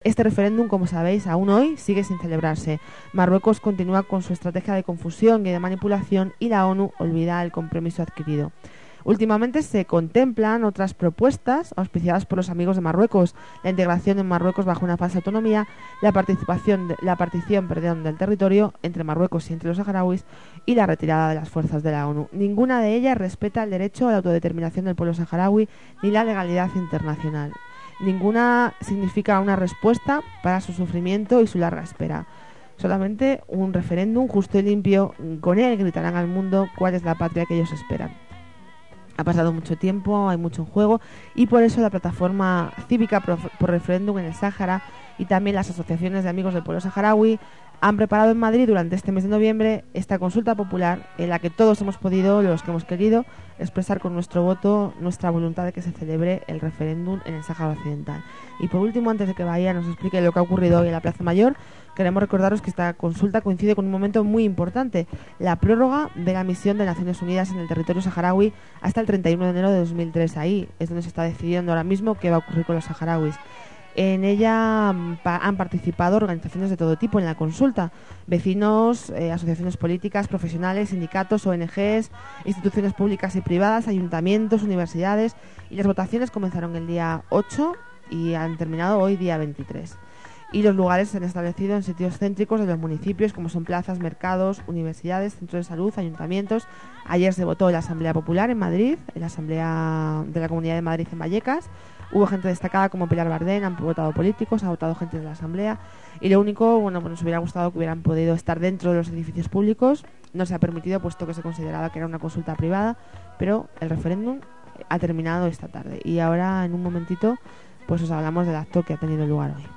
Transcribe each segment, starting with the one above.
Este referéndum, como sabéis, aún hoy sigue sin celebrarse. Marruecos continúa con su estrategia de confusión y de manipulación y la ONU olvida el compromiso adquirido. Últimamente se contemplan otras propuestas auspiciadas por los amigos de Marruecos: la integración de Marruecos bajo una falsa autonomía, la partición del territorio entre Marruecos y entre los saharauis y la retirada de las fuerzas de la ONU. Ninguna de ellas respeta el derecho a la autodeterminación del pueblo saharaui ni la legalidad internacional. Ninguna significa una respuesta para su sufrimiento y su larga espera. Solamente un referéndum justo y limpio. Con él gritarán al mundo cuál es la patria que ellos esperan. Ha pasado mucho tiempo, hay mucho en juego, y por eso la plataforma cívica por referéndum en el Sáhara y también las asociaciones de amigos del pueblo saharaui han preparado en Madrid durante este mes de noviembre esta consulta popular en la que todos hemos podido, los que hemos querido, expresar con nuestro voto nuestra voluntad de que se celebre el referéndum en el Sáhara Occidental. Y por último, antes de que Bahía nos explique lo que ha ocurrido hoy en la Plaza Mayor, queremos recordaros que esta consulta coincide con un momento muy importante: la prórroga de la misión de Naciones Unidas en el territorio saharaui hasta el 31 de enero de 2003. Ahí es donde se está decidiendo ahora mismo qué va a ocurrir con los saharauis. En ella han participado organizaciones de todo tipo en la consulta: vecinos, asociaciones políticas, profesionales, sindicatos, ONGs, instituciones públicas y privadas, ayuntamientos, universidades, y las votaciones comenzaron el día 8 y han terminado hoy, día 23. Y los lugares se han establecido en sitios céntricos de los municipios, como son plazas, mercados, universidades, centros de salud, ayuntamientos. Ayer se votó en la Asamblea Popular en Madrid, en la Asamblea de la Comunidad de Madrid en Vallecas. Hubo gente destacada como Pilar Bardén, han votado políticos, ha votado gente de la Asamblea. Y lo único, bueno, pues nos hubiera gustado que hubieran podido estar dentro de los edificios públicos. No se ha permitido, puesto que se consideraba que era una consulta privada, pero el referéndum ha terminado esta tarde. Y ahora, en un momentito, pues os hablamos del acto que ha tenido lugar hoy.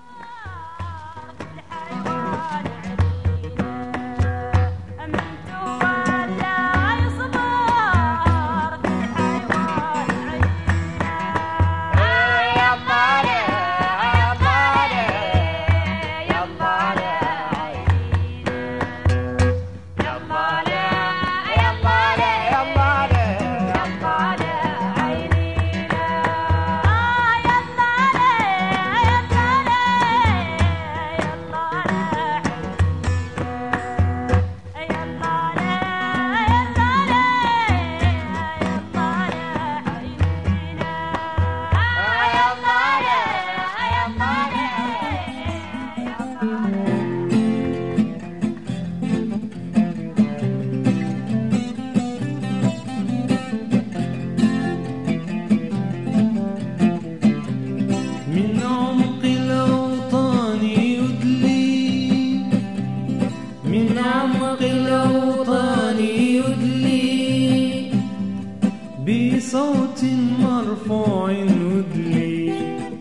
بصوت مرفوع أدلي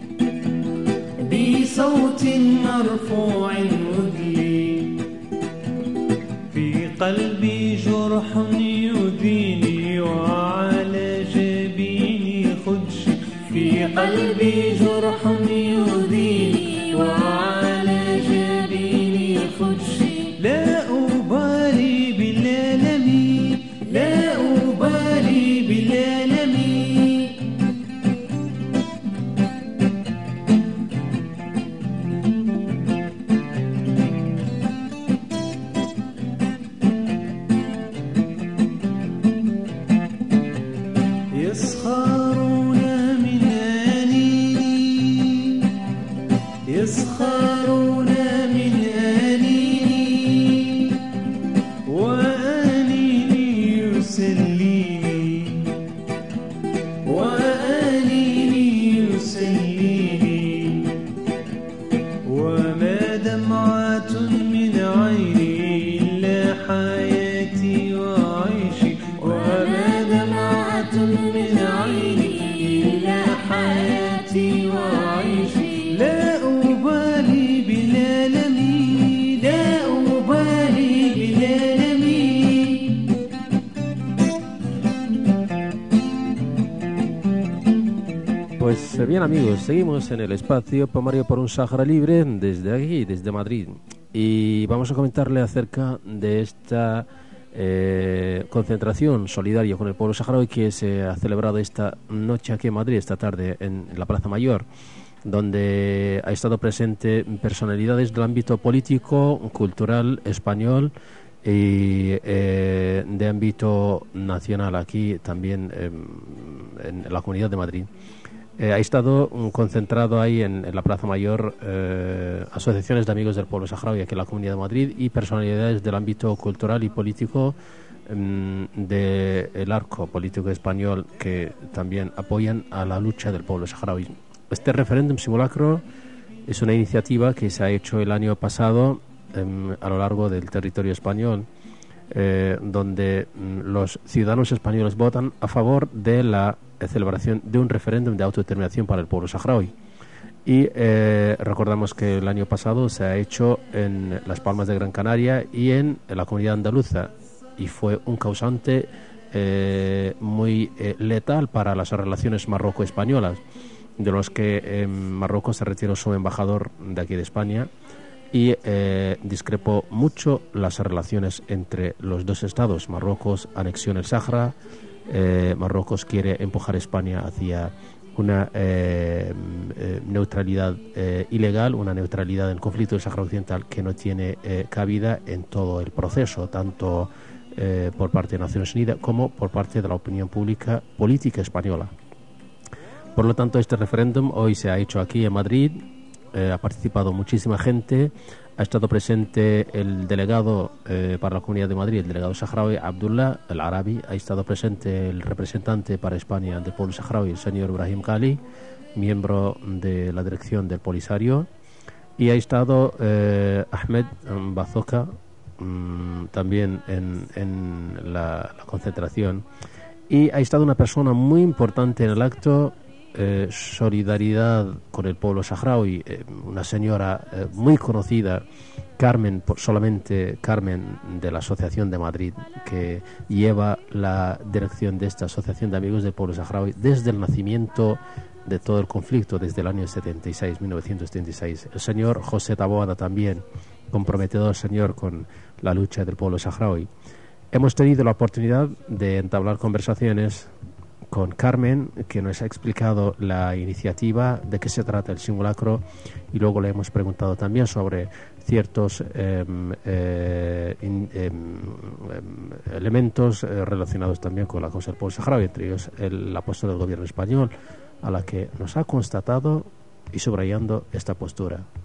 بصوت مرفوع أدلي في قلبي جرح يؤذيني وعلى جبيني خدشي في قلبي جرح يؤذيني وعلى جبيني خدشي لا أبالي بالألم لا أبالي بالألم يسخرون من أنيني يسخرون من أنيني وأنيني يسليني وأنيني يسليني وما دمعة من عيني إلا حياتي وعيشي وما دمعة من عيني إلا حياتي وعيشي لا أبالي بالألم لا أبالي بالألم. Pues bien, amigos, seguimos en el espacio Pomario por un Sáhara Libre desde aquí, desde Madrid, y vamos a comentarle acerca de esta concentración solidaria con el pueblo saharaui que se ha celebrado esta noche aquí en Madrid, esta tarde en la Plaza Mayor. donde ha estado presente personalidades del ámbito político, cultural, español y de ámbito nacional aquí también en la Comunidad de Madrid. Ha estado concentrado ahí en la Plaza Mayor asociaciones de amigos del pueblo saharaui aquí en la Comunidad de Madrid y personalidades del ámbito cultural y político del arco político español que también apoyan a la lucha del pueblo saharaui. Este referéndum simulacro es una iniciativa que se ha hecho el año pasado a lo largo del territorio español, donde los ciudadanos españoles votan a favor de la celebración de un referéndum de autodeterminación para el pueblo saharaui. Y recordamos que el año pasado se ha hecho en Las Palmas de Gran Canaria y en la Comunidad Andaluza, y fue un causante muy letal para las relaciones marroco-españolas, de los que Marruecos se retiró su embajador de aquí de España y discrepó mucho las relaciones entre los dos estados. Marruecos anexiona el Sáhara, Marruecos quiere empujar a España hacia una neutralidad ilegal, una neutralidad en el conflicto del Sáhara Occidental que no tiene cabida en todo el proceso, tanto por parte de Naciones Unidas como por parte de la opinión pública política española. Por lo tanto, este referéndum hoy se ha hecho aquí en Madrid, ha participado muchísima gente, ha estado presente el delegado para la Comunidad de Madrid, el delegado saharaui Abdullah El Arabi, ha estado presente el representante para España del pueblo saharaui, el señor Ibrahim Ghali, miembro de la dirección del Polisario, y ha estado Ahmed Bazoka también en la concentración, y ha estado una persona muy importante en el acto, solidaridad con el pueblo saharaui, una señora muy conocida, Carmen, solamente Carmen, de la Asociación de Madrid, que lleva la dirección de esta Asociación de Amigos del Pueblo Saharaui desde el nacimiento de todo el conflicto, desde el año 1976. El señor José Taboada también, comprometedor señor con la lucha del pueblo saharaui. Hemos tenido la oportunidad de entablar conversaciones con Carmen, que nos ha explicado la iniciativa, de qué se trata el simulacro, y luego le hemos preguntado también sobre ciertos elementos relacionados también con la causa del pueblo saharaui, entre ellos la postura del gobierno español, a la que nos ha constatado y subrayando esta postura.